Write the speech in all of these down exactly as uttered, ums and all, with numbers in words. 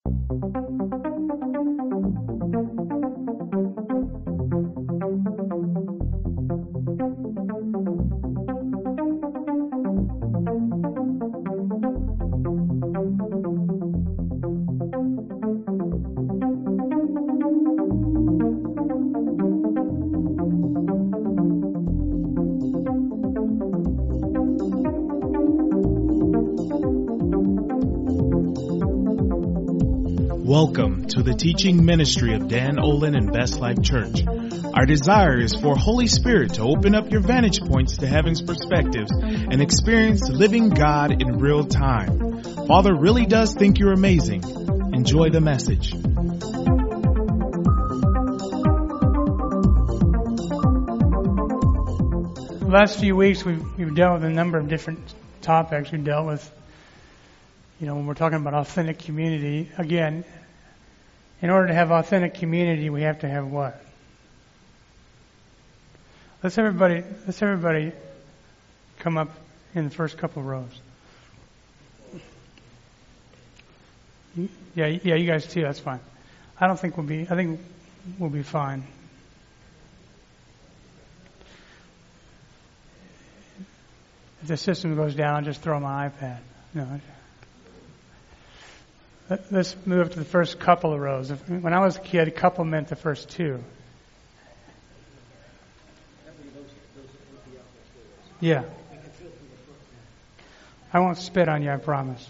Welcome to the teaching ministry of Dan Olin and Best Life Church. Our desire is for Holy Spirit to open up your vantage points to heaven's perspectives and experience living God in real time. Father really does think you're amazing. Enjoy the message. The last few weeks we've, we've dealt with a number of different topics. We've dealt with, you know, when we're talking about authentic community, again, in order to have authentic community, we have to have what? Let's everybody, let's everybody come up in the first couple of rows. Yeah, yeah, you guys too. That's fine. I don't think we'll be. I think we'll be fine. If the system goes down, I'll just throw my iPad. No. Let's move to the first couple of rows. When I was a kid, a couple meant the first two. Yeah. I won't spit on you, I promise.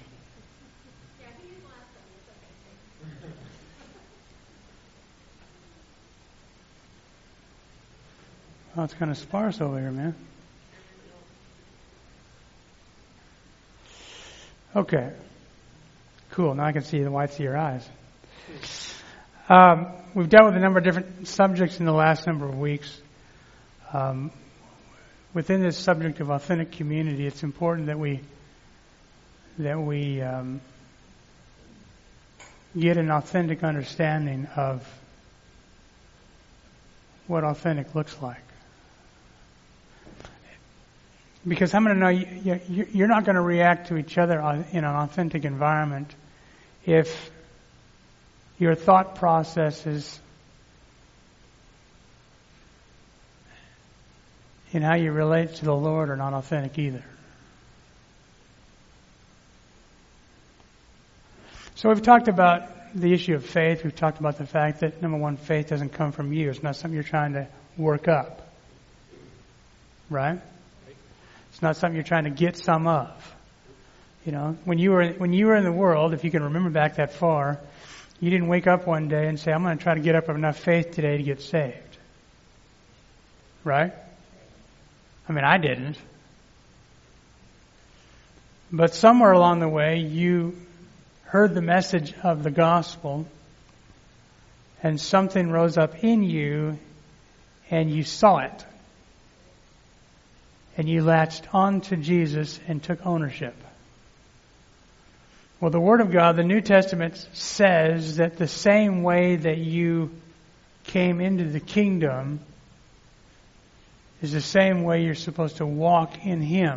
Oh, it's kind of sparse over here, man. Okay. Cool. Now I can see the whites of your eyes. Um, we've dealt with a number of different subjects in the last number of weeks. Um, within this subject of authentic community, it's important that we that we um, get an authentic understanding of what authentic looks like. Because I'm going to know you, you're not going to react to each other in an authentic environment if your thought processes in how you relate to the Lord are not authentic either. So we've talked about the issue of faith. We've talked about the fact that, number one, faith doesn't come from you. It's not something you're trying to work up. Right? It's not something you're trying to get some of. You know, when you were when you were in the world, if you can remember back that far, you didn't wake up one day and say, I'm going to try to get up enough faith today to get saved. Right? I mean, I didn't. But somewhere along the way, you heard the message of the gospel, and something rose up in you, and you saw it. And you latched on to Jesus and took ownership. Well, the Word of God, the New Testament says that the same way that you came into the kingdom is the same way you're supposed to walk in Him.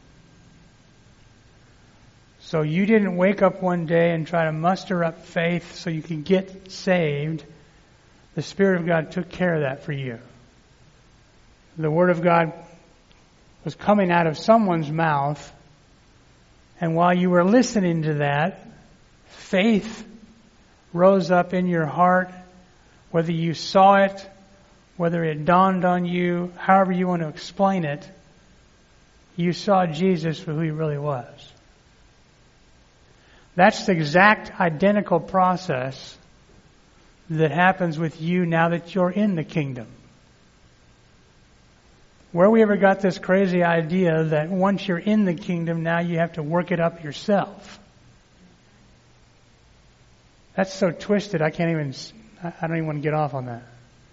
So you didn't wake up one day and try to muster up faith so you can get saved. The Spirit of God took care of that for you. The Word of God was coming out of someone's mouth, and while you were listening to that, faith rose up in your heart, whether you saw it, whether it dawned on you, however you want to explain it, you saw Jesus for who He really was. That's the exact identical process that happens with you now that you're in the kingdom. Where we ever got this crazy idea that once you're in the kingdom, now you have to work it up yourself. That's so twisted, I can't even, I don't even want to get off on that.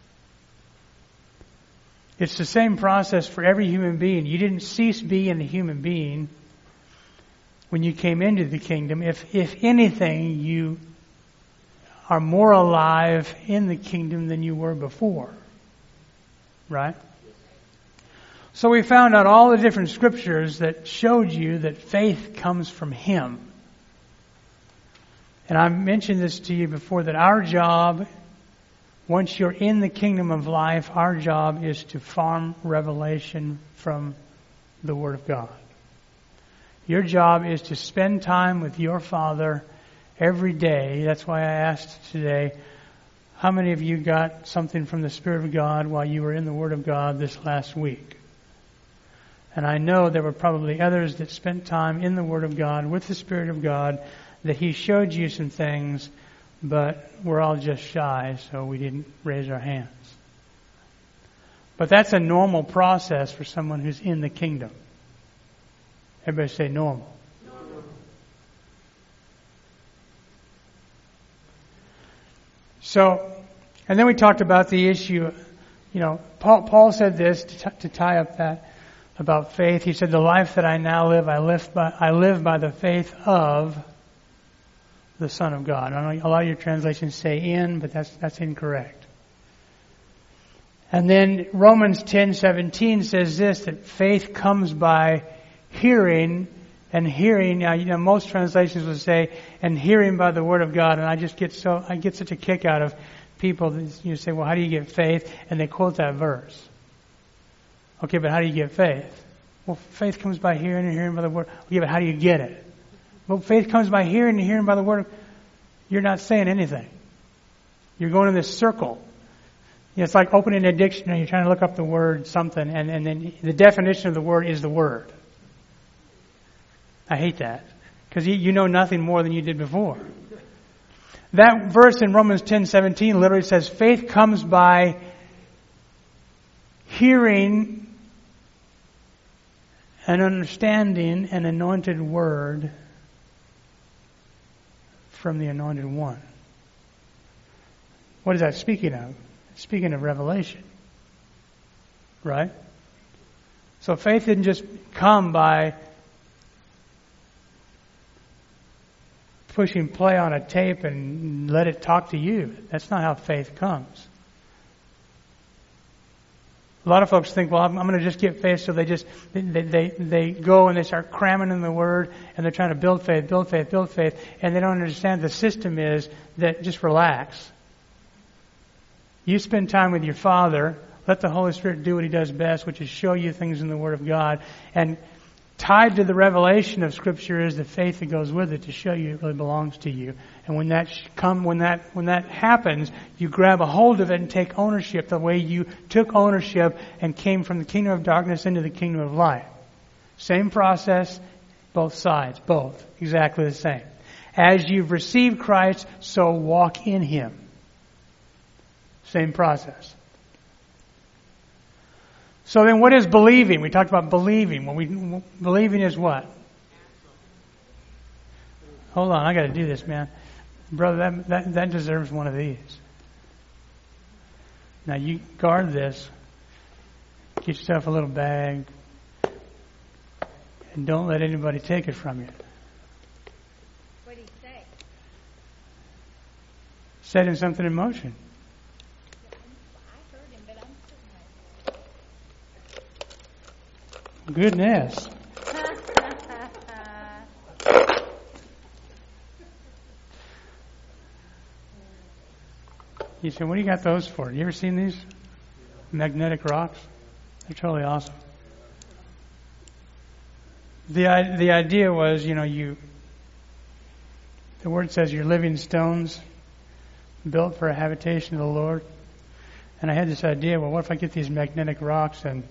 It's the same process for every human being. You didn't cease being a human being when you came into the kingdom. If, if anything, you are more alive in the kingdom than you were before. Right? So we found out all the different scriptures that showed you that faith comes from Him. And I've mentioned this to you before, that our job, once you're in the kingdom of life, our job is to farm revelation from the Word of God. Your job is to spend time with your Father every day. That's why I asked today, how many of you got something from the Spirit of God while you were in the Word of God this last week? And I know there were probably others that spent time in the Word of God with the Spirit of God, that He showed you some things, but we're all just shy, so we didn't raise our hands. But that's a normal process for someone who's in the kingdom. Everybody say normal. Normal. So, and then we talked about the issue, you know, Paul, Paul said this to, t- to tie up that about faith. He said, the life that I now live, I live by, I live by the faith of the Son of God. I know a lot of your translations say in, but that's that's incorrect. And then Romans ten seventeen says this, that faith comes by hearing, and hearing, now, you know, most translations will say, and hearing by the Word of God. And I just get so, I get such a kick out of people that you say, well, how do you get faith? And they quote that verse. Okay, but how do you get faith? Well, faith comes by hearing and hearing by the Word. Okay, but how do you get it? Well, faith comes by hearing and hearing by the Word. You're not saying anything. You're going in this circle. You know, it's like opening a dictionary. You're trying to look up the word something, and, and then the definition of the word is the word. I hate that, because you, you know nothing more than you did before. That verse in Romans ten seventeen literally says, faith comes by hearing and understanding an anointed word from the Anointed One. What is that speaking of? Speaking of revelation. Right? So faith didn't just come by pushing play on a tape and let it talk to you. That's not how faith comes. A lot of folks think, well, I'm, I'm going to just get faith, so they just they, they they go and they start cramming in the Word, and they're trying to build faith, build faith, build faith, and they don't understand the system is that just relax. You spend time with your Father, let the Holy Spirit do what He does best, which is show you things in the Word of God, and tied to the revelation of Scripture is the faith that goes with it to show you it really belongs to you. And when that come, when that when that happens, you grab a hold of it and take ownership the way you took ownership and came from the kingdom of darkness into the kingdom of light. Same process, both sides, both exactly the same. As you've received Christ, so walk in Him. Same process. So then what is believing? We talked about believing. Well, we, believing is what? Hold on, I got to do this, man. Brother, that, that, that deserves one of these. Now you guard this. Get yourself a little bag. And don't let anybody take it from you. What did he say? Setting something in motion. Goodness. You said, what do you got those for? You ever seen these magnetic rocks? They're totally awesome. The the idea was, you know, you. The word says you're living stones built for a habitation of the Lord. And I had this idea, well, what if I get these magnetic rocks and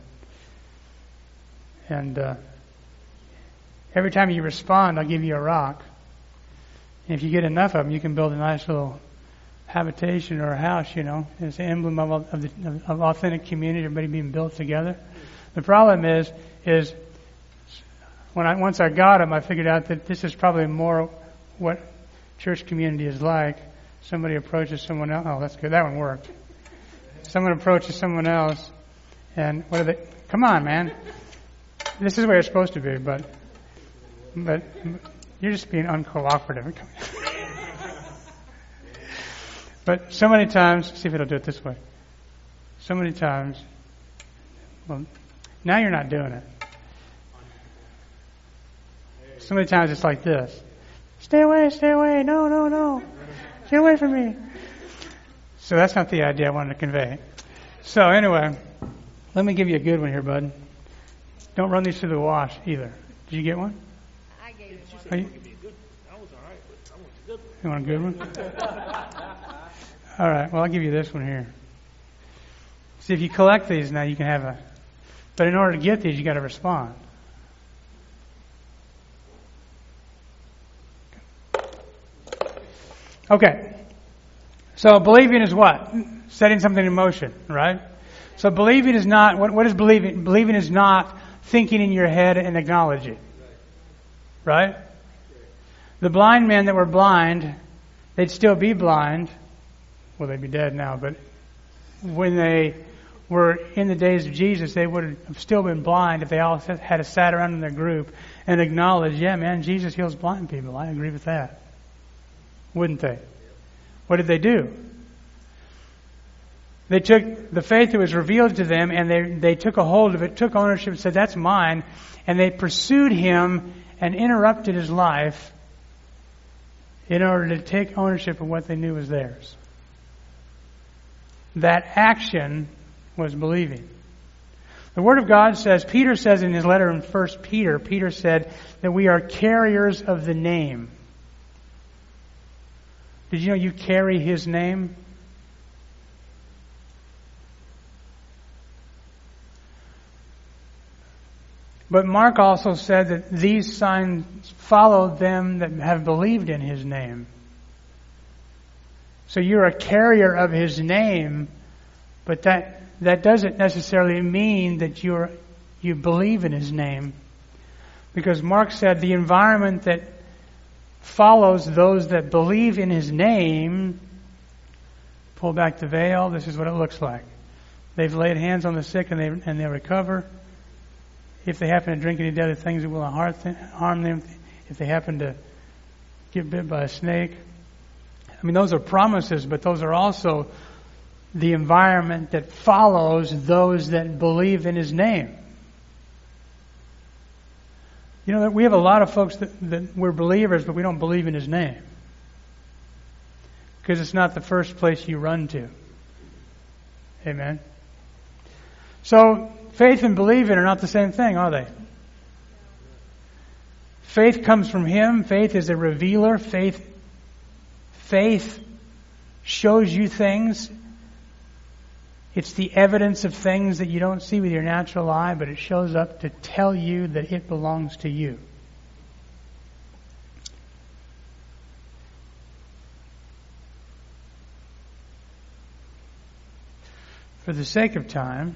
And uh, every time you respond, I'll give you a rock. And if you get enough of them, you can build a nice little habitation or a house, you know. It's an emblem of, of, the, of authentic community, everybody being built together. The problem is, is when I once I got them, I figured out that this is probably more what church community is like. Somebody approaches someone else. Oh, that's good. That one worked. Someone approaches someone else, and what are they? Come on, man. This is where it's supposed to be, but but you're just being uncooperative. But so many times, see if it'll do it this way. So many times, well, now you're not doing it. So many times it's like this. Stay away, stay away. No, no, no. Get away from me. So that's not the idea I wanted to convey. So anyway, let me give you a good one here, bud. Don't run these through the wash either. Did you get one? I gave you one. Oh, you, I was all right, but I want the good one. you want a good one? All right. Well, I'll give you this one here. See, if you collect these now, you can have a... But in order to get these, you got to respond. Okay. So believing is what? Setting something in motion, right? So believing is not... What, what is believing? Believing is not thinking in your head and acknowledging. Right? The blind men that were blind, they'd still be blind. Well, they'd be dead now, but when they were in the days of Jesus, they would have still been blind if they all had sat around in their group and acknowledged, yeah, man, Jesus heals blind people. I agree with that. Wouldn't they? What did they do? They took the faith that was revealed to them and they, they took a hold of it, took ownership and said, that's mine. And they pursued him and interrupted his life in order to take ownership of what they knew was theirs. That action was believing. The Word of God says, Peter says in his letter in First Peter, Peter said that we are carriers of the name. Did you know you carry his name? But Mark also said that these signs follow them that have believed in his name. So you're a carrier of his name, but that that doesn't necessarily mean that you're you believe in his name. Because Mark said the environment that follows those that believe in his name, pull back the veil, this is what it looks like. They've laid hands on the sick and they and they recover. If they happen to drink any deadly things, it will harm them. If they happen to get bit by a snake. I mean, those are promises, but those are also the environment that follows those that believe in his name. You know, we have a lot of folks that, that we're believers, but we don't believe in his name. Because it's not the first place you run to. Amen. So, faith and believing are not the same thing, are they? Faith comes from him. Faith is a revealer. Faith Faith shows you things. It's the evidence of things that you don't see with your natural eye, but it shows up to tell you that it belongs to you. For the sake of time,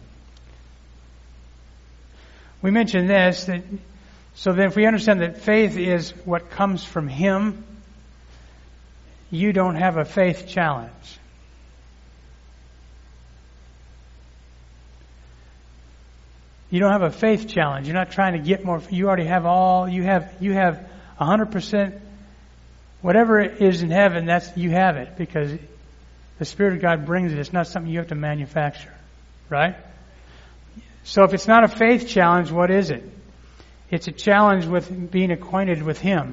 we mentioned this, that so that if we understand that faith is what comes from him, you don't have a faith challenge. You don't have a faith challenge. You're not trying to get more. You already have all. You have. You have a hundred percent. Whatever it is in heaven, that's you have it because the Spirit of God brings it. It's not something you have to manufacture, right? So if it's not a faith challenge, what is it? It's a challenge with being acquainted with him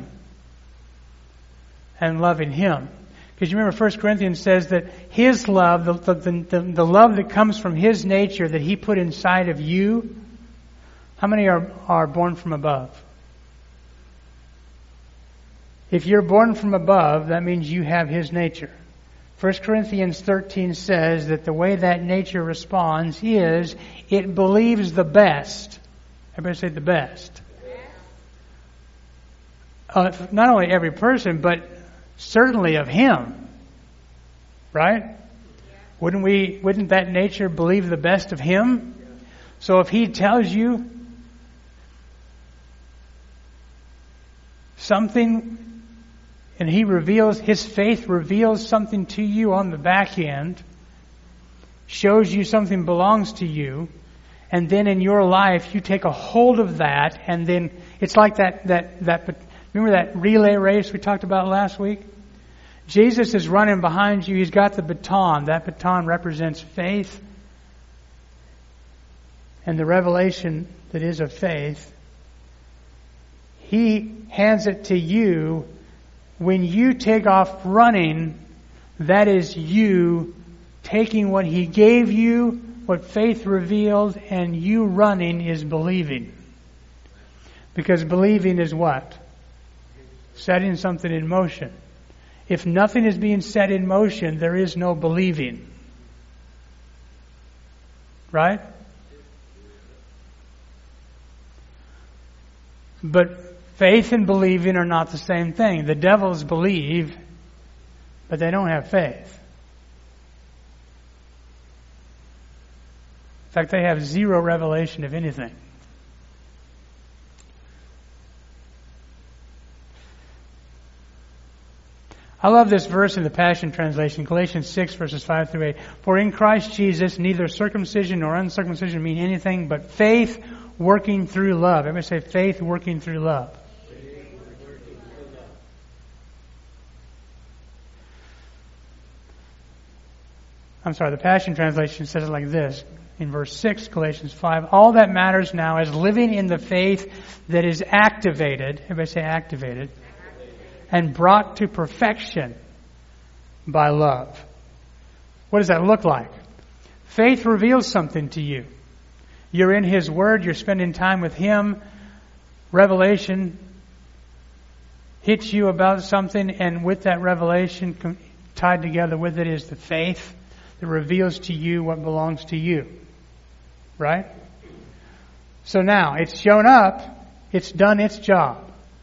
and loving him. Because you remember First Corinthians says that his love, the, the, the, the love that comes from his nature that he put inside of you, how many are, are born from above? If you're born from above, that means you have his nature. First Corinthians thirteen says that the way that nature responds is it believes the best. Everybody say the best. Uh, not only every person, but certainly of him. Right? Yeah. Wouldn't we, wouldn't that nature believe the best of him? Yeah. So if he tells you something and he reveals, his faith reveals something to you on the back end, shows you something belongs to you, and then in your life you take a hold of that, and then it's like that, that, that, remember that relay race we talked about last week? Jesus is running behind you. He's got the baton. That baton represents faith and the revelation that is of faith. He hands it to you, when you take off running, that is you taking what He gave you, what faith revealed, and you running is believing. Because believing is what? Setting something in motion. If nothing is being set in motion, there is no believing. Right? But faith and believing are not the same thing. The devils believe, but they don't have faith. In fact, they have zero revelation of anything. I love this verse in the Passion Translation, Galatians six, verses five through eight. For in Christ Jesus, neither circumcision nor uncircumcision mean anything, but faith working through love. Everybody say, faith working through love. I'm sorry, the Passion Translation says it like this. In verse six, Galatians five, all that matters now is living in the faith that is activated. Everybody say activated. And brought to perfection by love. What does that look like? Faith reveals something to you. You're in His Word, you're spending time with Him. Revelation hits you about something, and with that revelation tied together with it is the faith that reveals to you what belongs to you. Right? So now, it's shown up, it's done its job.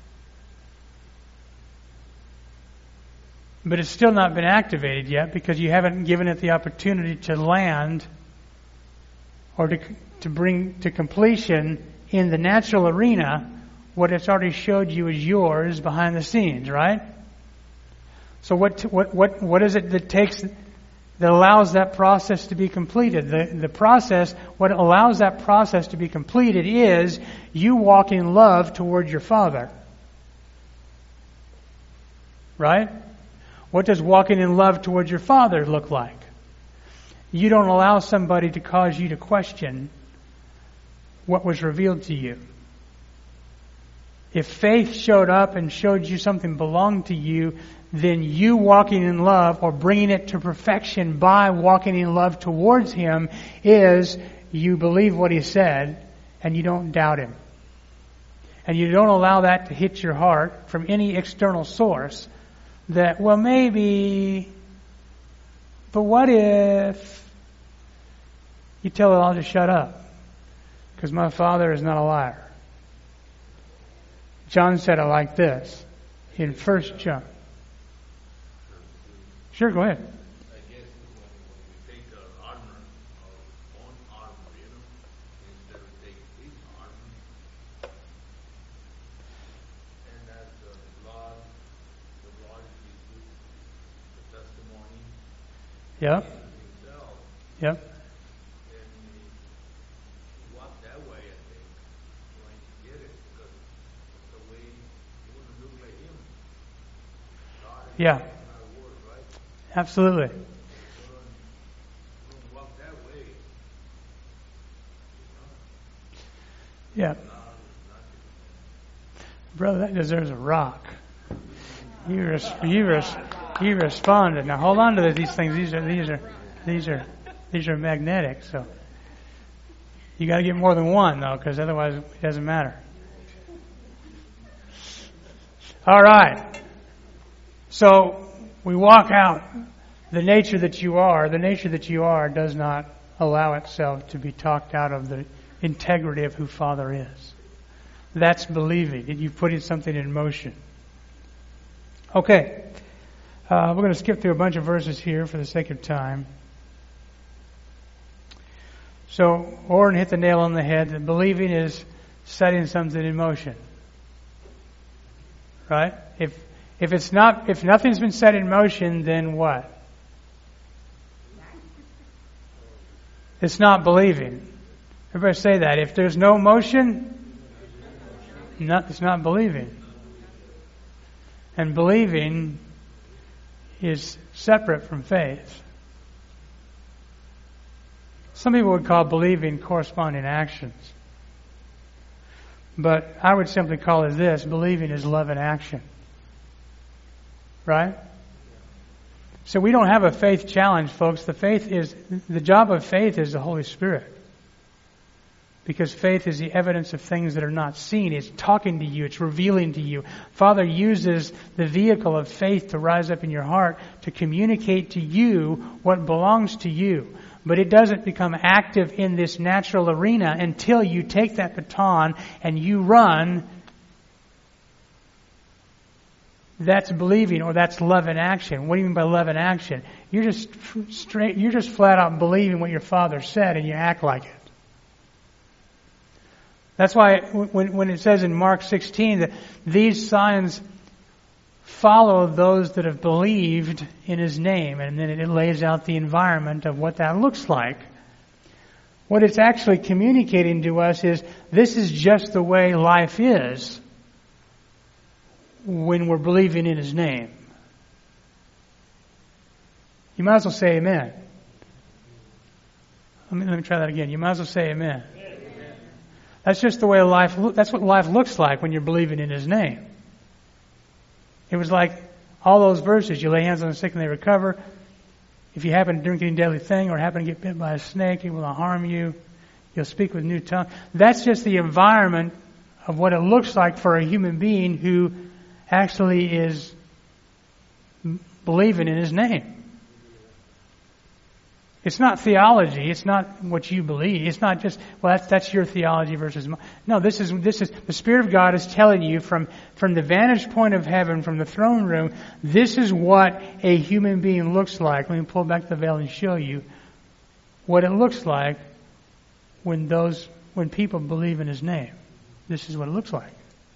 But it's still not been activated yet because you haven't given it the opportunity to land or to to bring to completion in the natural arena what it's already showed you is yours behind the scenes, right? So what what what what is it that takes that allows that process to be completed? The the process, what allows that process to be completed is you walk in love toward your Father. Right? What does walking in love towards your Father look like? You don't allow somebody to cause you to question what was revealed to you. If faith showed up and showed you something belonged to you, then you walking in love or bringing it to perfection by walking in love towards Him is you believe what He said and you don't doubt Him. And you don't allow that to hit your heart from any external source. That, well, maybe, but what if you tell it all to shut up? Because my Father is not a liar. John said it like this in First John. Sure, go ahead. I guess when we take our armor, our own armor, you know, instead of taking His armor, and as the blood, the blood is the testimony. Yep. Himself, Yep. and we walk that way, I think, trying to get it, because the way you want to look like Him. God is Yeah. not a word, right? Absolutely. So we don't walk that way. Yeah. Brother, that deserves a rock. You res- you res- you responded. Now hold on to these things. These are these are these are these are magnetic. So you got to get more than one though, because otherwise it doesn't matter. All right. So we walk out. The nature that you are, the nature that you are, does not allow itself to be talked out of the integrity of who Father is. That's believing. You've put something in motion. Okay. Uh, we're going to skip through a bunch of verses here for the sake of time. So, Orrin hit the nail on the head that believing is setting something in motion. Right? If if it's not, if nothing's been set in motion, then what? It's not believing. Everybody say that. If there's no motion, not, it's not believing. And believing is separate from faith. Some people would call believing corresponding actions. But I would simply call it this: believing is love in action. Right? So we don't have a faith challenge, folks. The faith is, the job of faith is the Holy Spirit. Because faith is the evidence of things that are not seen. It's talking to you. It's revealing to you. Father uses the vehicle of faith to rise up in your heart to communicate to you what belongs to you. But it doesn't become active in this natural arena until you take that baton and you run. That's believing, or that's love in action. What do you mean by love in action? You're just straight, you're just flat out believing what your Father said and you act like it. That's why when, when it says in Mark sixteen that these signs follow those that have believed in His name, and then it lays out the environment of what that looks like. What it's actually communicating to us is this is just the way life is when we're believing in His name. You might as well say amen. Let me, let me try that again. You might as well say amen. Amen. That's just the way life, that's what life looks like when you're believing in His name. It was like all those verses. You lay hands on the sick and they recover. If you happen to drink any deadly thing or happen to get bit by a snake, it will not harm you. You'll speak with new tongue. That's just the environment of what it looks like for a human being who actually is believing in His name. It's not theology. It's not what you believe. It's not just, well, that's, that's your theology versus mine. No, this is, this is, the Spirit of God is telling you from, from the vantage point of heaven, from the throne room, this is what a human being looks like. Let me pull back the veil and show you what it looks like when those, when people believe in His name. This is what it looks like.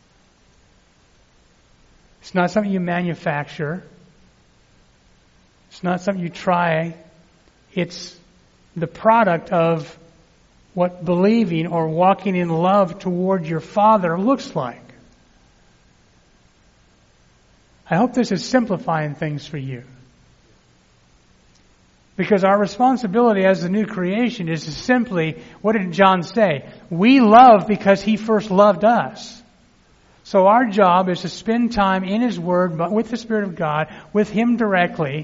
It's not something you manufacture. It's not something you try. It's the product of what believing or walking in love toward your Father looks like. I hope this is simplifying things for you. Because our responsibility as the new creation is to simply, what did John say? We love because He first loved us. So our job is to spend time in His Word, but with the Spirit of God, with Him directly,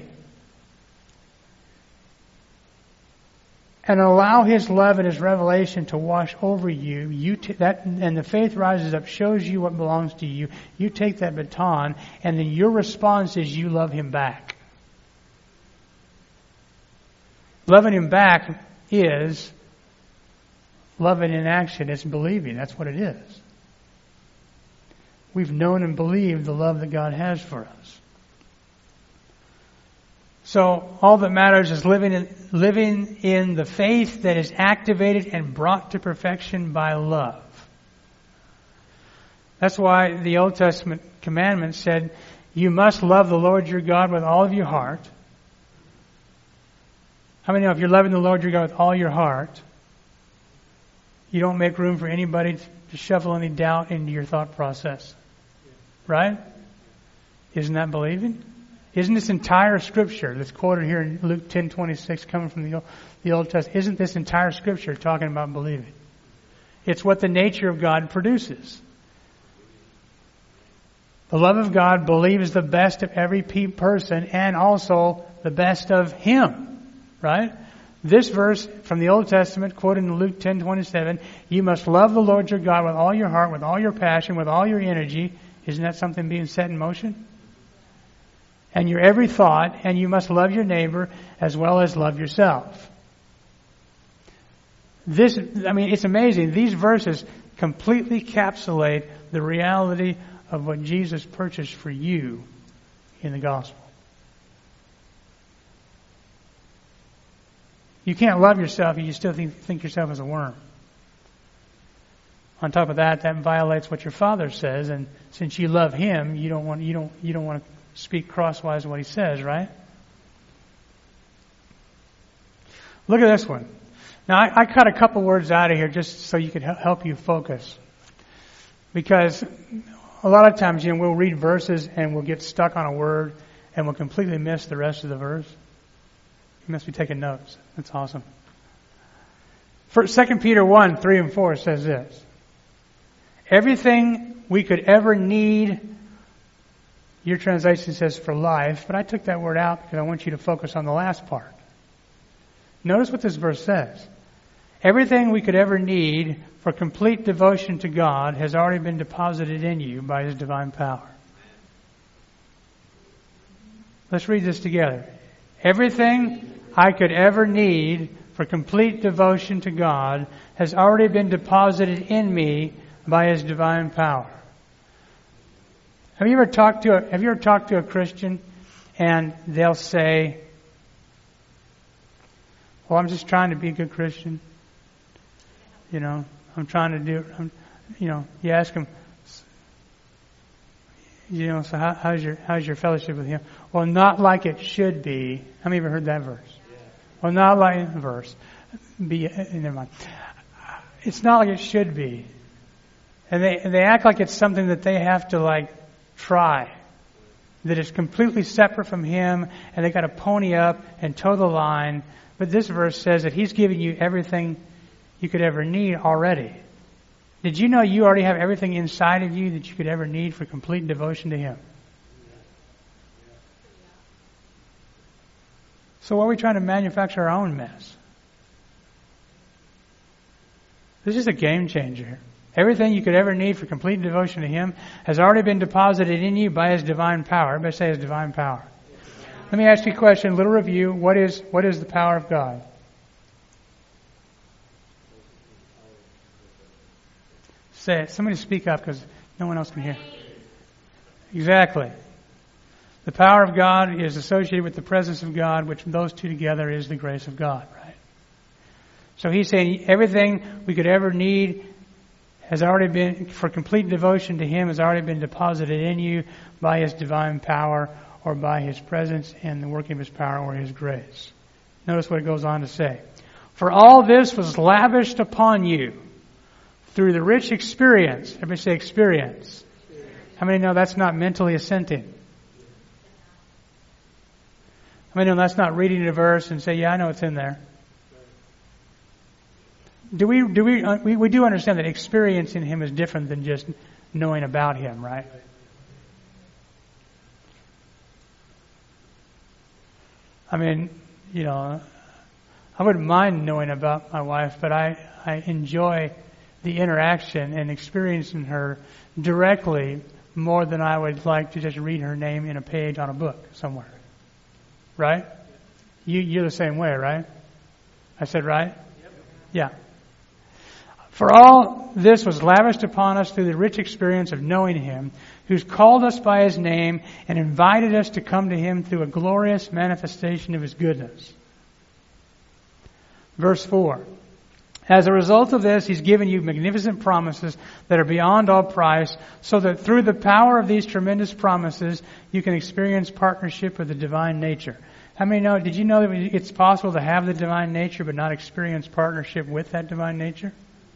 and allow His love and His revelation to wash over you. You t- that, and the faith rises up, shows you what belongs to you. You take that baton, and then your response is you love Him back. Loving Him back is loving in action. It's believing. That's what it is. We've known and believed the love that God has for us. So all that matters is living in, living in the faith that is activated and brought to perfection by love. That's why the Old Testament commandment said, you must love the Lord your God with all of your heart. How many know if you're loving the Lord your God with all your heart, you don't make room for anybody to shuffle any doubt into your thought process? Right? Isn't that believing? Isn't this entire Scripture that's quoted here in Luke ten twenty-six coming from the Old, the Old Testament, isn't this entire Scripture talking about believing? It's what the nature of God produces. The love of God believes the best of every person and also the best of Him. Right? This verse from the Old Testament, quoted in Luke ten twenty-seven, you must love the Lord your God with all your heart, with all your passion, with all your energy. Isn't that something being set in motion? And your every thought, and you must love your neighbor as well as love yourself. This, I mean, it's amazing. These verses completely encapsulate the reality of what Jesus purchased for you in the gospel. You can't love yourself if you still think, think yourself as a worm. On top of that, that violates what your Father says, and since you love Him, you don't want you don't you don't want to speak crosswise of what He says, right? Look at this one. Now, I, I cut a couple words out of here just so you could help you focus, because a lot of times, you know, we'll read verses and we'll get stuck on a word and we'll completely miss the rest of the verse. You must be taking notes. That's awesome. For Second Peter one, three and four says this. Everything we could ever need Your translation says for life, but I took that word out because I want you to focus on the last part. Notice what this verse says. Everything we could ever need for complete devotion to God has already been deposited in you by His divine power. Let's read this together. Everything I could ever need for complete devotion to God has already been deposited in me by His divine power. Have you ever talked to a, have you ever talked to a Christian and they'll say, well, I'm just trying to be a good Christian. You know, I'm trying to do, I'm, you know, you ask them, you know, so how, how's your how's your fellowship with Him? Well, not like it should be. How many of you heard that verse? Yeah. Well, not like the verse. Be never mind. It's not like it should be, and they and they act like it's something that they have to like try, that it's completely separate from Him, and they got to pony up and toe the line. But this verse says that He's giving you everything you could ever need already. Did you know you already have everything inside of you that you could ever need for complete devotion to Him? So why are we trying to manufacture our own mess? This is a game changer. Everything you could ever need for complete devotion to Him has already been deposited in you by His divine power. Everybody say His divine power. Let me ask you a question, a little review. What is what is the power of God? Say it. Somebody speak up because no one else can hear. Exactly. The power of God is associated with the presence of God, which those two together is the grace of God, right? So He's saying everything we could ever need has already been, for complete devotion to Him, has already been deposited in you by His divine power or by His presence and the working of His power or His grace. Notice what it goes on to say. For all this was lavished upon you through the rich experience. Everybody say experience. How many know that's not mentally assenting? How many know that's not reading a verse and say, yeah, I know it's in there? Do we do we, uh, we we do understand that experiencing Him is different than just knowing about Him, right? I mean, you know, I wouldn't mind knowing about my wife, but I, I enjoy the interaction and experiencing her directly more than I would like to just read her name in a page on a book somewhere. Right? You, you're the same way, right? I said right? Yep. Yeah. For all this was lavished upon us through the rich experience of knowing Him, who's called us by His name and invited us to come to Him through a glorious manifestation of His goodness. Verse four. As a result of this, He's given you magnificent promises that are beyond all price, so that through the power of these tremendous promises, you can experience partnership with the divine nature. How many know, did you know that it's possible to have the divine nature but not experience partnership with that divine nature?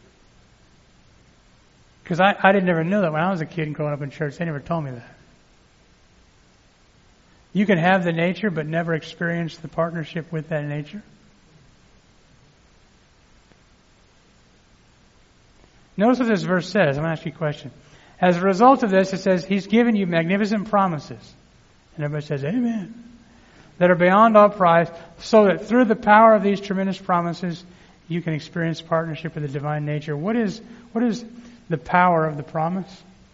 Because I, I didn't never know that when I was a kid and growing up in church. They never told me that. You can have the nature but never experience the partnership with that nature. Notice what this verse says. I'm going to ask you a question. As a result of this, it says, He's given you magnificent promises. And everybody says, amen. That are beyond all price, so that through the power of these tremendous promises, you can experience partnership with the divine nature. What is, what is the power of the promise?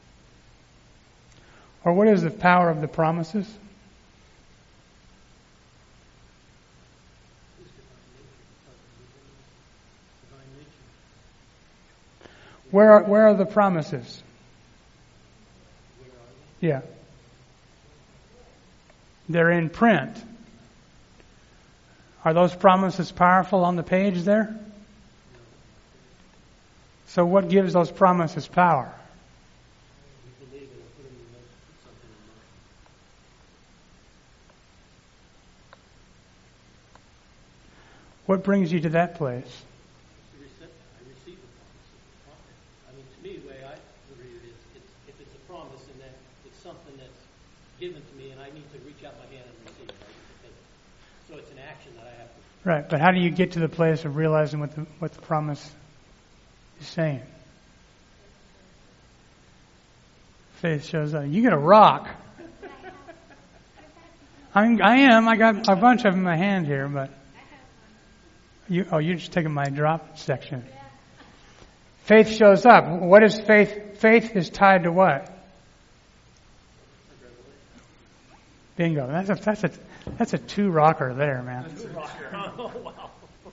Or what is the power of the promises? Where are, where are the promises? Yeah. They're in print. Are those promises powerful on the page there? So what gives those promises power? What brings you to that place? Given to me, and I need to reach out my hand and receive it. Right? So it's an action that I have to. Right, but how do you get to the place of realizing what the what the promise is saying? Faith shows up. You get a rock. I'm, I am. I got a bunch of them in my hand here, but you. Oh, you're just taking my drop section. Faith shows up. What is faith? Faith is tied to what? Bingo. That's a that's a that's a two rocker there, man. Oh, wow.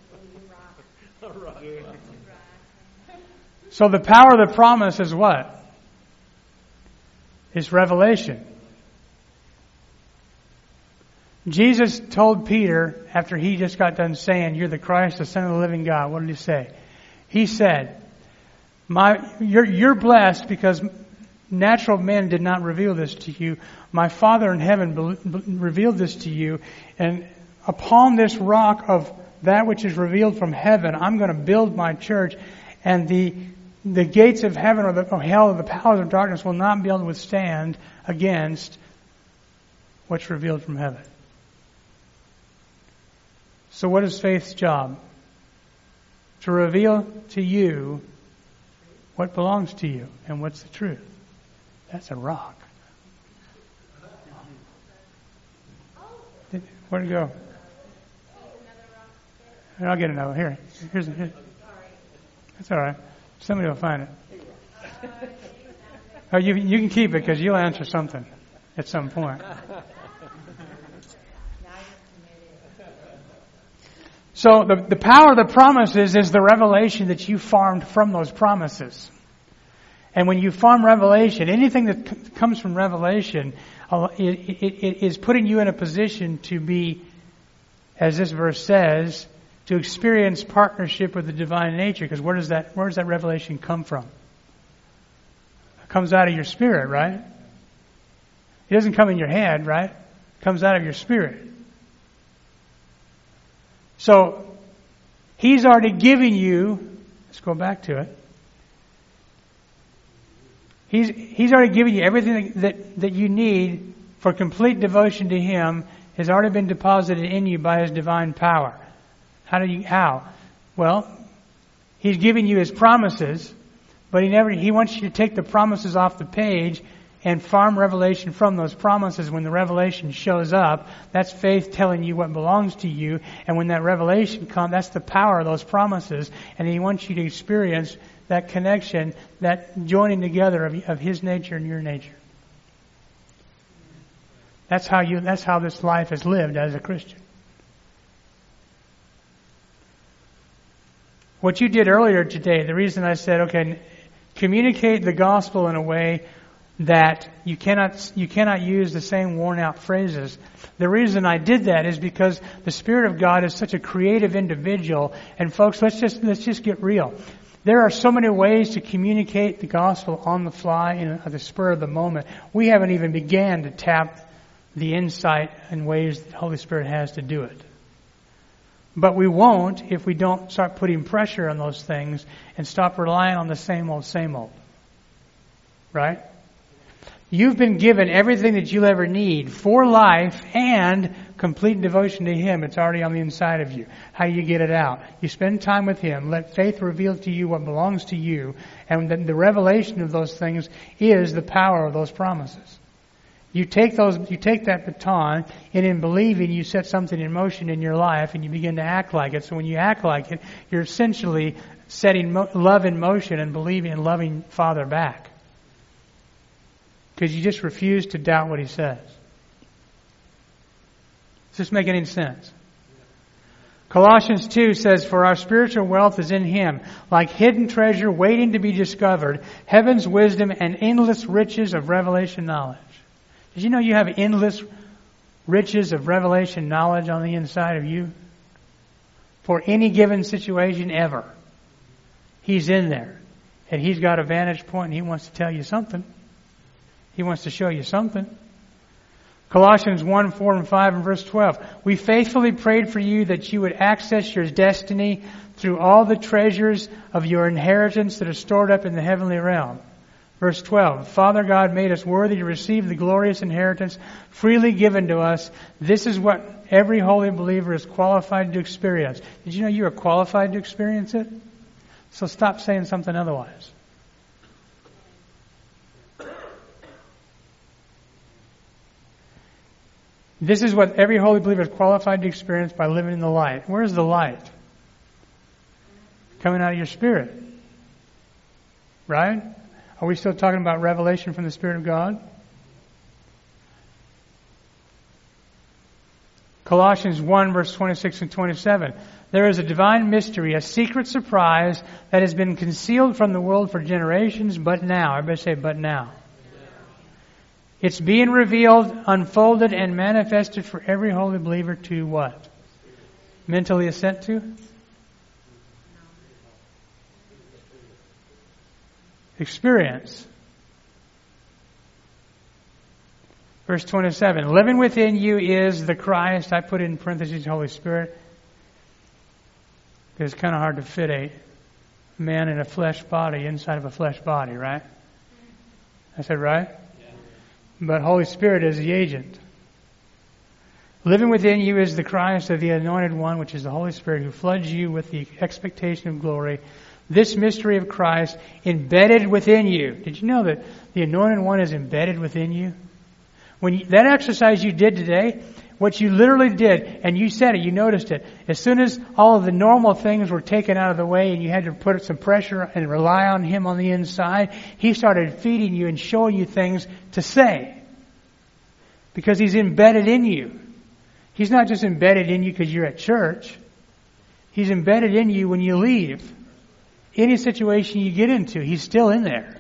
So the power of the promise is what? It's revelation. Jesus told Peter, after he just got done saying, "You're the Christ, the Son of the living God," what did he say? He said, "My, you're, you're blessed because natural men did not reveal this to you. My Father in heaven be, be, revealed this to you. And upon this rock of that which is revealed from heaven, I'm going to build my church, and the the gates of heaven or, the, or hell or the powers of darkness will not be able to withstand against what's revealed from heaven." So what is faith's job? To reveal to you what belongs to you and what's the truth. That's a rock. Where'd it go? Here, I'll get another. Here. Here's here. That's all right. Somebody will find it. Oh, you, you can keep it because you'll answer something at some point. So the, the power of the promises is the revelation that you farmed from those promises. And when you farm revelation, anything that c- comes from revelation uh, it, it, it is putting you in a position to be, as this verse says, to experience partnership with the divine nature. Because where does that where does that revelation come from? It comes out of your spirit, right? It doesn't come in your head, right? It comes out of your spirit. So, He's already given you, let's go back to it. He's, he's already given you everything that, that you need for complete devotion to Him has already been deposited in you by His divine power. How do you, how? Well, He's giving you His promises, but He never, He wants you to take the promises off the page and farm revelation from those promises. When the revelation shows up, that's faith telling you what belongs to you. And when that revelation comes, that's the power of those promises. And He wants you to experience that connection, that joining together of, of His nature and your nature. That's how you, that's how this life is lived as a Christian. What you did earlier today, the reason I said, okay, communicate the gospel in a way that you cannot you cannot use the same worn out phrases. The reason I did that is because the Spirit of God is such a creative individual. And folks, let's just let's just get real. There are so many ways to communicate the gospel on the fly in the spur of the moment. We haven't even began to tap the insight and ways that the Holy Spirit has to do it. But we won't if we don't start putting pressure on those things and stop relying on the same old, same old. Right? You've been given everything that you'll ever need for life and complete devotion to Him. It's already on the inside of you. How do you get it out? You spend time with Him. Let faith reveal to you what belongs to you. And then the revelation of those things is the power of those promises. You take those, you take that baton, and in believing, you set something in motion in your life, and you begin to act like it. So when you act like it, you're essentially setting mo- love in motion and believing and loving Father back. Because you just refuse to doubt what He says. Does this make any sense? Colossians two says, "For our spiritual wealth is in Him, like hidden treasure waiting to be discovered, heaven's wisdom and endless riches of revelation knowledge." Did you know you have endless riches of revelation knowledge on the inside of you? For any given situation ever. He's in there. And He's got a vantage point and He wants to tell you something. He wants to show you something. Colossians one, four, and five, and verse twelve. "We faithfully prayed for you that you would access your destiny through all the treasures of your inheritance that are stored up in the heavenly realm." Verse twelve. "Father God made us worthy to receive the glorious inheritance freely given to us. This is what every holy believer is qualified to experience." Did you know you are qualified to experience it? So stop saying something otherwise. This is what every holy believer is qualified to experience by living in the light. Where's the light? Coming out of your spirit. Right? Are we still talking about revelation from the Spirit of God? Colossians one, verse twenty-six and twenty-seven. There is a divine mystery, a secret surprise that has been concealed from the world for generations, but now. Everybody say, but now. It's being revealed, unfolded, and manifested for every holy believer to what? Mentally assent to? Experience. Verse twenty-seven. Living within you is the Christ. I put in parentheses Holy Spirit. It's kind of hard to fit a man in a flesh body inside of a flesh body, right? I said right? Yeah. But Holy Spirit is the agent. Living within you is the Christ of the Anointed One, which is the Holy Spirit, who floods you with the expectation of glory. This mystery of Christ embedded within you. Did you know that the Anointed One is embedded within you? When you, that exercise you did today, what you literally did, and you said it, you noticed it, as soon as all of the normal things were taken out of the way and you had to put some pressure and rely on Him on the inside, He started feeding you and showing you things to say. Because He's embedded in you. He's not just embedded in you because you're at church. He's embedded in you when you leave. Any situation you get into, He's still in there.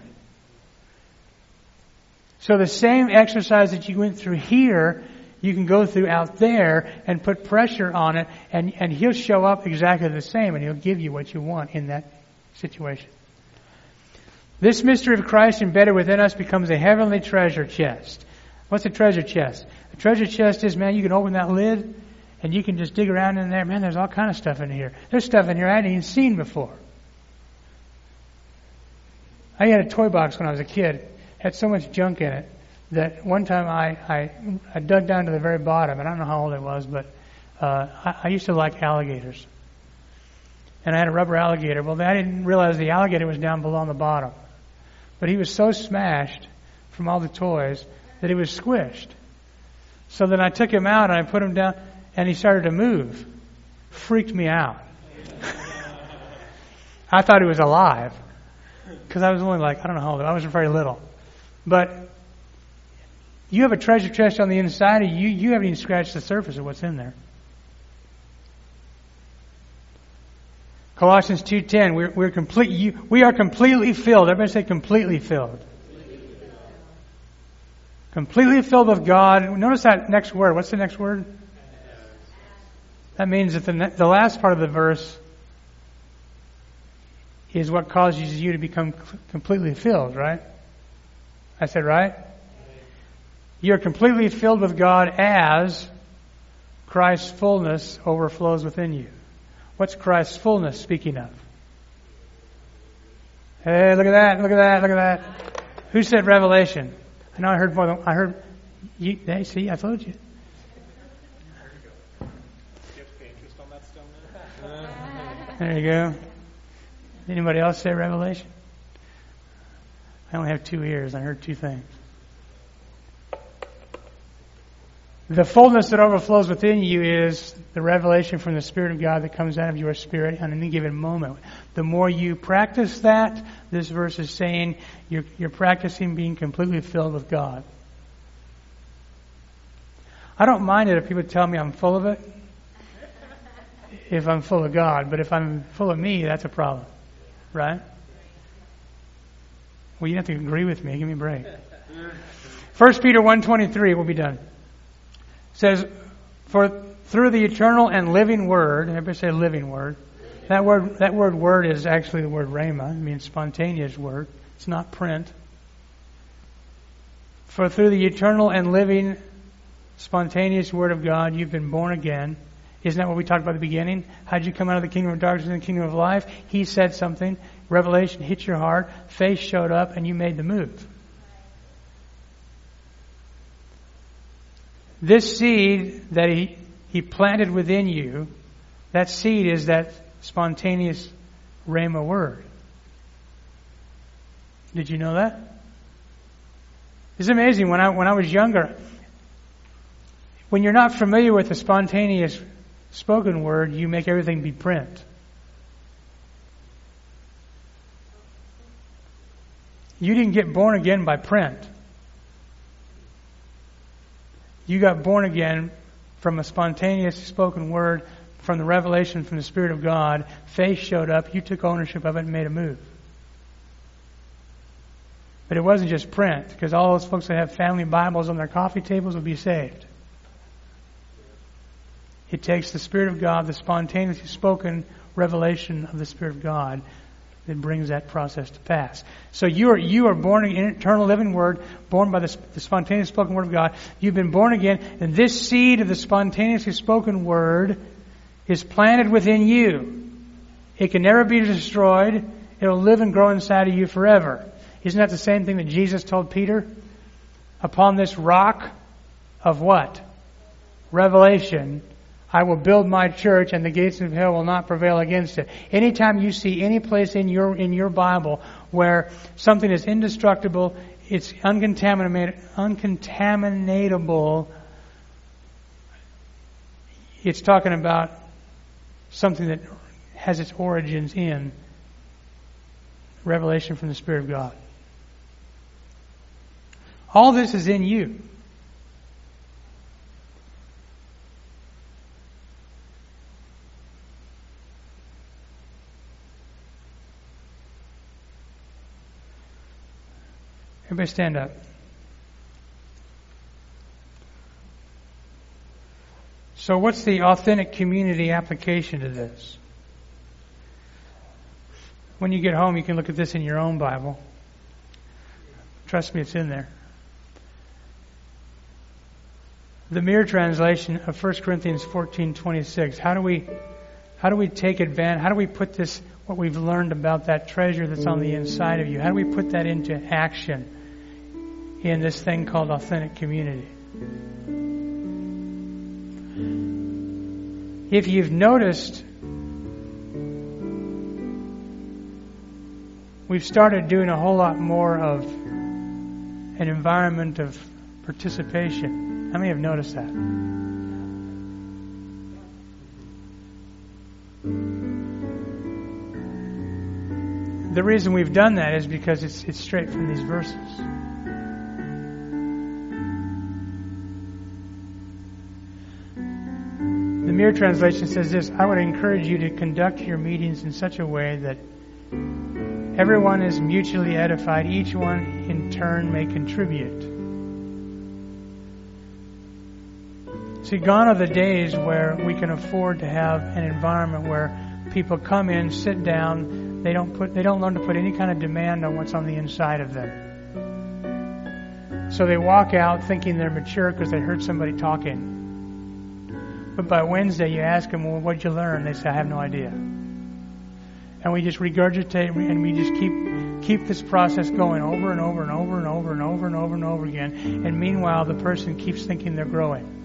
So the same exercise that you went through here, you can go through out there and put pressure on it, and, and He'll show up exactly the same, and He'll give you what you want in that situation. This mystery of Christ embedded within us becomes a heavenly treasure chest. What's a treasure chest? A treasure chest is, man, you can open that lid, and you can just dig around in there. Man, there's all kind of stuff in here. There's stuff in here I hadn't even seen before. I had a toy box when I was a kid. Had so much junk in it that one time I, I, I dug down to the very bottom, and I don't know how old I was, but uh, I, I used to like alligators. And I had a rubber alligator. Well, I didn't realize the alligator was down below on the bottom. But he was so smashed from all the toys that he was squished. So then I took him out and I put him down, and he started to move. Freaked me out. I thought he was alive. Because I was only like, I don't know how old, I was very little. But you have a treasure chest on the inside of you. You haven't even scratched the surface of what's in there. Colossians two ten. We're we're complete. You, we are completely filled. Everybody say completely filled. Completely filled. Completely filled with God. Notice that next word. What's the next word? That means that the the last part of the verse is what causes you to become completely filled, right? I said right? You're completely filled with God as Christ's fullness overflows within you. What's Christ's fullness speaking of? Hey, look at that, look at that, look at that. Who said revelation? I know I heard more than, I heard, you, hey, see, I told you. There you go. Anybody else say revelation? I only have two ears. I heard two things. The fullness that overflows within you is the revelation from the Spirit of God that comes out of your spirit on any given moment. The more you practice that, this verse is saying you're, you're practicing being completely filled with God. I don't mind it if people tell me I'm full of it, if I'm full of God. But if I'm full of me, that's a problem. Right? Well, you have to agree with me. Give me a break. First Peter one twenty-three, we'll be done. It says, for through the eternal and living Word, everybody say living Word. That word, that word word is actually the word rhema. It means spontaneous word. It's not print. For through the eternal and living spontaneous Word of God, you've been born again. Isn't that what we talked about at the beginning? How did you come out of the kingdom of darkness into the kingdom of life? He said something. Revelation hit your heart. Faith showed up and you made the move. This seed that he, he planted within you, that seed is that spontaneous rhema word. Did you know that? It's amazing. When I when I was younger, When you're not familiar with the spontaneous spoken word, you make everything be print. You didn't get born again by print. You got born again from a spontaneous spoken word, from the revelation from the Spirit of God. Faith showed up. You took ownership of it and made a move. But it wasn't just print, because all those folks that have family Bibles on their coffee tables will be saved. It takes the Spirit of God, the spontaneously spoken revelation of the Spirit of God, that brings that process to pass. So you are you are born in an eternal living Word, born by the, the spontaneous spoken Word of God. You've been born again, and this seed of the spontaneously spoken Word is planted within you. It can never be destroyed. It'll live and grow inside of you forever. Isn't that the same thing that Jesus told Peter? Upon this rock of what? Revelation, I will build my church, and the gates of hell will not prevail against it. Anytime you see any place in your in your Bible where something is indestructible, it's uncontaminated, uncontaminatable, it's talking about something that has its origins in revelation from the Spirit of God. All this is in you. Everybody stand up. So what's the authentic community application to this? When you get home, you can look at this in your own Bible. Trust me, it's in there. The Mere translation of First Corinthians fourteen twenty-six. How do we how do we take advantage? How do we put this, what we've learned about that treasure that's on the inside of you, how do we put that into action in this thing called authentic community? If you've noticed, we've started doing a whole lot more of an environment of participation. How many have noticed that? The reason we've done that is because it's it's straight from these verses. The Mere translation says this: I would encourage you to conduct your meetings in such a way that everyone is mutually edified, each one in turn may contribute. See, gone are the days where we can afford to have an environment where people come in, sit down, they don't put, they don't learn to put any kind of demand on what's on the inside of them. So they walk out thinking they're mature because they heard somebody talking. But by Wednesday, you ask them, well, what'd you learn? They say, I have no idea. And we just regurgitate and we just keep keep this process going over and over and over and over and over and over and over again. And meanwhile, the person keeps thinking they're growing.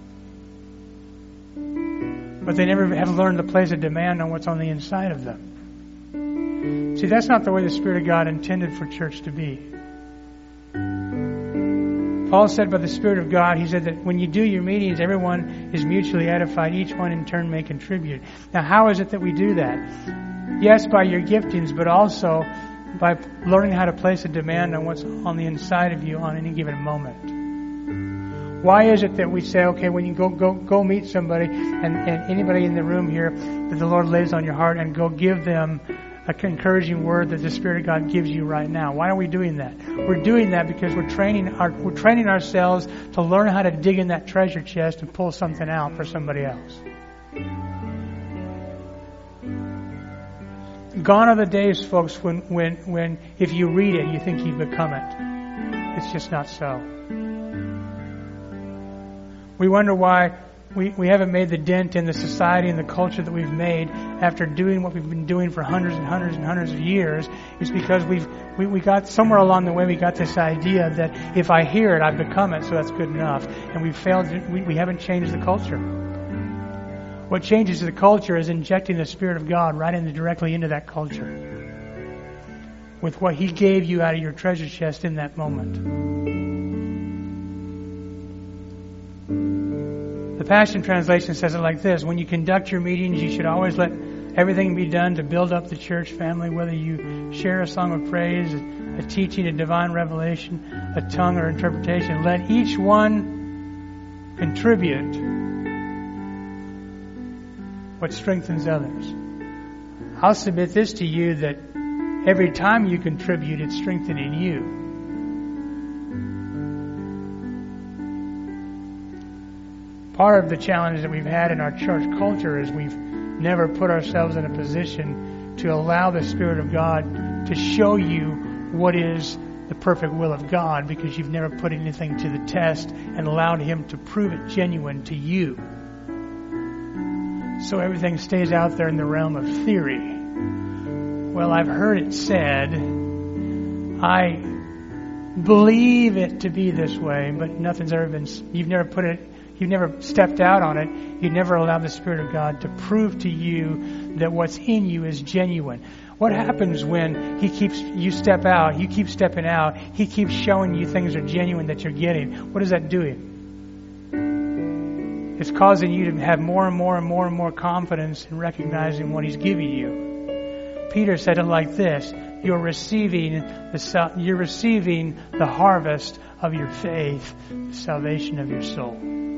But they never have learned to place a demand on what's on the inside of them. See, that's not the way the Spirit of God intended for church to be. Paul said by the Spirit of God, he said that when you do your meetings, everyone is mutually edified. Each one in turn may contribute. Now, how is it that we do that? Yes, by your giftings, but also by learning how to place a demand on what's on the inside of you on any given moment. Why is it that we say, okay, when you go go go meet somebody, and, and anybody in the room here that the Lord lays on your heart, and go give them an encouraging word that the Spirit of God gives you right now? Why are we doing that? We're doing that because we're training our we're training ourselves to learn how to dig in that treasure chest and pull something out for somebody else. Gone are the days, folks, when when when if you read it, you think you've become it. It's just not so. We wonder why we, we haven't made the dent in the society and the culture that we've made after doing what we've been doing for hundreds and hundreds and hundreds of years. Is because we've we, we got somewhere along the way we got this idea that if I hear it, I've become it, so that's good enough. And we failed. To, we, we haven't changed the culture. What changes the culture is injecting the Spirit of God right into directly into that culture with what He gave you out of your treasure chest in that moment. The Passion Translation says it like this: when you conduct your meetings, you should always let everything be done to build up the church family, whether you share a song of praise, a, a teaching, a divine revelation, a tongue, or interpretation. Let each one contribute what strengthens others. I'll submit this to you, that every time you contribute, it's strengthening you. Part of the challenge that we've had in our church culture is we've never put ourselves in a position to allow the Spirit of God to show you what is the perfect will of God, because you've never put anything to the test and allowed Him to prove it genuine to you. So everything stays out there in the realm of theory. Well, I've heard it said, I believe it to be this way, but nothing's ever been, you've never put it, you've never stepped out on it. You've never allowed the Spirit of God to prove to you that what's in you is genuine. What happens when He keeps, you step out, you keep stepping out, He keeps showing you things are genuine that you're getting? What does that do? It's causing you to have more and more and more and more confidence in recognizing what He's giving you. Peter said it like this: You're receiving the you're receiving the harvest of your faith, the salvation of your soul.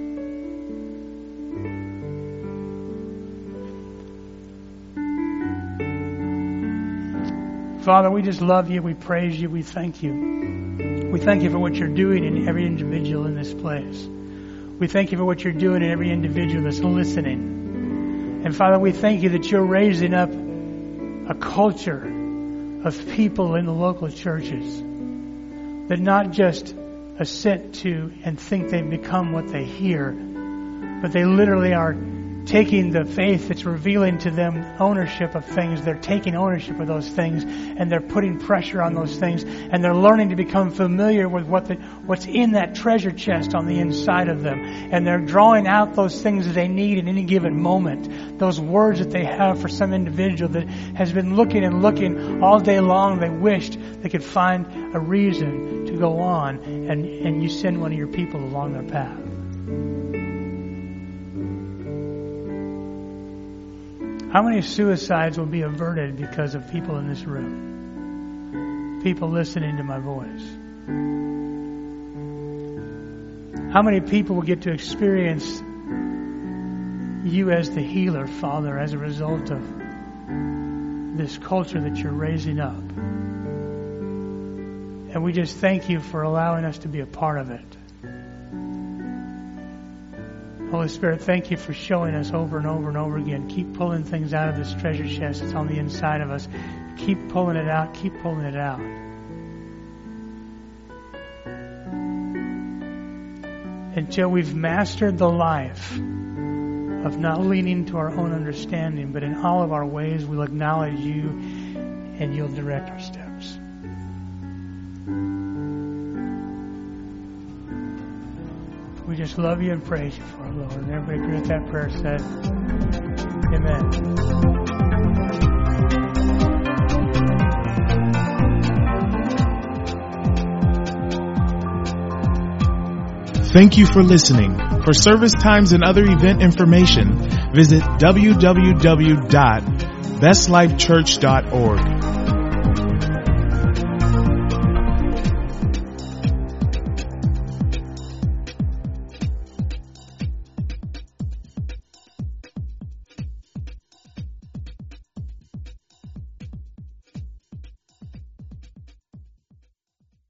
Father, we just love You. We praise You. We thank You. We thank You for what You're doing in every individual in this place. We thank You for what You're doing in every individual that's listening. And Father, we thank You that You're raising up a culture of people in the local churches that not just assent to and think they've become what they hear, but they literally are taking the faith that's revealing to them ownership of things. They're taking ownership of those things, and they're putting pressure on those things, and they're learning to become familiar with what the, what's in that treasure chest on the inside of them. And they're drawing out those things that they need in any given moment. Those words that they have for some individual that has been looking and looking all day long. They wished they could find a reason to go on, and, and You send one of Your people along their path. How many suicides will be averted because of people in this room? People listening to my voice. How many people will get to experience You as the healer, Father, as a result of this culture that You're raising up? And we just thank You for allowing us to be a part of it. Holy Spirit, thank You for showing us over and over and over again. Keep pulling things out of this treasure chest that's on the inside of us. Keep pulling it out. Keep pulling it out. Until we've mastered the life of not leaning to our own understanding, but in all of our ways we'll acknowledge You and You'll direct our steps. We just love You and praise You for it, Lord. And everybody agree with that prayer said, Amen. Thank you for listening. For service times and other event information, visit w w w dot best life church dot org.